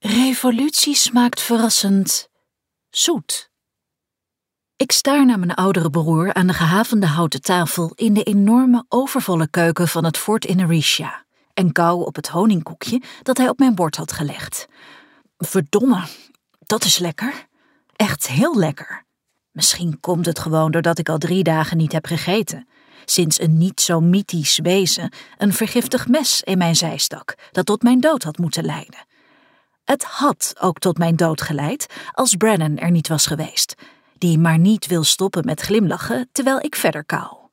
Revolutie smaakt verrassend zoet. Ik staar naar mijn oudere broer aan de gehavende houten tafel in de enorme overvolle keuken van het Fort in Aricia en kauw op het honingkoekje dat hij op mijn bord had gelegd. Verdomme, dat is lekker. Echt heel lekker. Misschien komt het gewoon doordat ik al 3 dagen niet heb gegeten. Sinds een niet zo mythisch wezen een vergiftig mes in mijn zij stak dat tot mijn dood had moeten leiden. Het had ook tot mijn dood geleid als Brennan er niet was geweest, die maar niet wil stoppen met glimlachen terwijl ik verder kauw.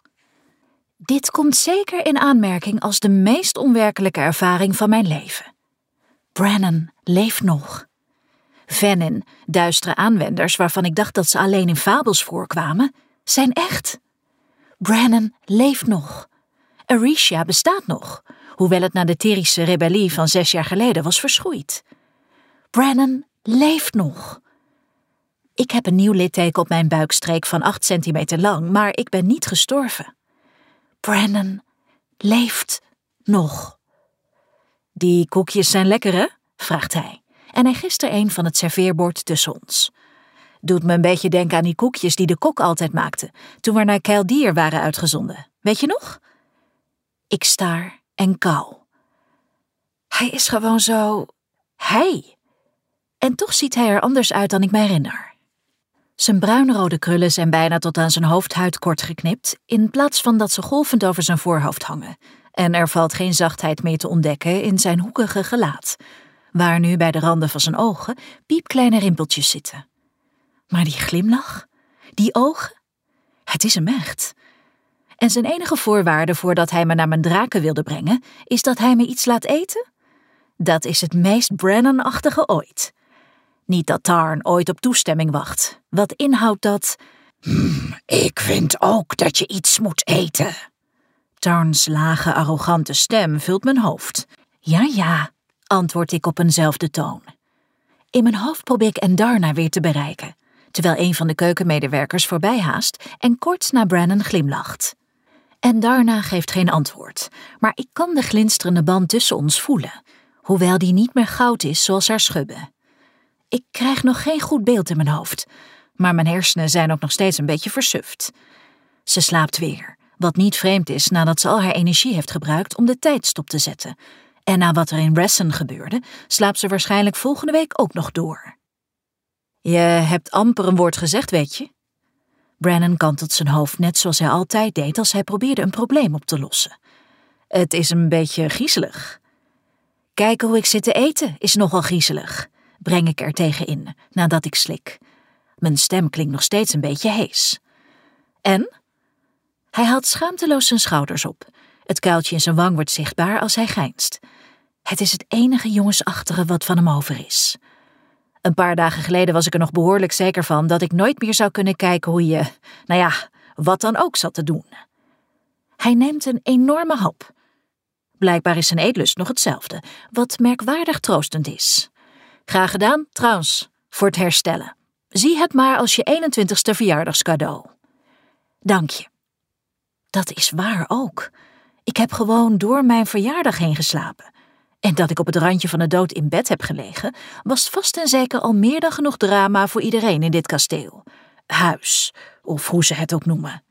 Dit komt zeker in aanmerking als de meest onwerkelijke ervaring van mijn leven. Brennan leeft nog. Venin, duistere aanwenders waarvan ik dacht dat ze alleen in fabels voorkwamen, zijn echt. Brennan leeft nog. Aricia bestaat nog, hoewel het na de Tyrische rebellie van 6 jaar geleden was verschroeid. Brennan leeft nog. Ik heb een nieuw litteken op mijn buikstreek van 8 centimeter lang, maar ik ben niet gestorven. Brennan leeft nog. Die koekjes zijn lekker, hè? Vraagt hij. En hij gist er een van het serveerbord tussen ons. Doet me een beetje denken aan die koekjes die de kok altijd maakte, toen we naar Keldier waren uitgezonden. Weet je nog? Ik staar en kauw. Hij is gewoon zo... hij. En toch ziet hij er anders uit dan ik me herinner. Zijn bruinrode krullen zijn bijna tot aan zijn hoofdhuid kort geknipt, in plaats van dat ze golvend over zijn voorhoofd hangen. En er valt geen zachtheid meer te ontdekken in zijn hoekige gelaat, waar nu bij de randen van zijn ogen piepkleine rimpeltjes zitten. Maar die glimlach, die ogen, het is hem echt. En zijn enige voorwaarde voordat hij me naar mijn draken wilde brengen, is dat hij me iets laat eten? Dat is het meest Brennan-achtige ooit. Niet dat Tarn ooit op toestemming wacht, wat inhoudt dat... Ik vind ook dat je iets moet eten. Tarns lage, arrogante stem vult mijn hoofd. Ja, antwoord ik op eenzelfde toon. In mijn hoofd probeer ik Endarna weer te bereiken, terwijl een van de keukenmedewerkers voorbij haast en kort naar Brennan glimlacht. Endarna geeft geen antwoord, maar ik kan de glinsterende band tussen ons voelen, hoewel die niet meer goud is zoals haar schubben. Ik krijg nog geen goed beeld in mijn hoofd, maar mijn hersenen zijn ook nog steeds een beetje versuft. Ze slaapt weer, wat niet vreemd is nadat ze al haar energie heeft gebruikt om de tijd stop te zetten. En na wat er in Ressen gebeurde, slaapt ze waarschijnlijk volgende week ook nog door. Je hebt amper een woord gezegd, weet je? Brennan kantelt zijn hoofd net zoals hij altijd deed als hij probeerde een probleem op te lossen. Het is een beetje griezelig. Kijken hoe ik zit te eten is nogal griezelig, breng ik er tegen in, nadat ik slik. Mijn stem klinkt nog steeds een beetje hees. En? Hij haalt schaamteloos zijn schouders op. Het kuiltje in zijn wang wordt zichtbaar als hij geinst. Het is het enige jongensachtige wat van hem over is. Een paar dagen geleden was ik er nog behoorlijk zeker van dat ik nooit meer zou kunnen kijken hoe je, wat dan ook zat te doen. Hij neemt een enorme hap. Blijkbaar is zijn eetlust nog hetzelfde, wat merkwaardig troostend is. Graag gedaan, trouwens, voor het herstellen. Zie het maar als je 21ste verjaardagscadeau. Dank je. Dat is waar ook. Ik heb gewoon door mijn verjaardag heen geslapen. En dat ik op het randje van de dood in bed heb gelegen, was vast en zeker al meer dan genoeg drama voor iedereen in dit kasteel. Huis, of hoe ze het ook noemen.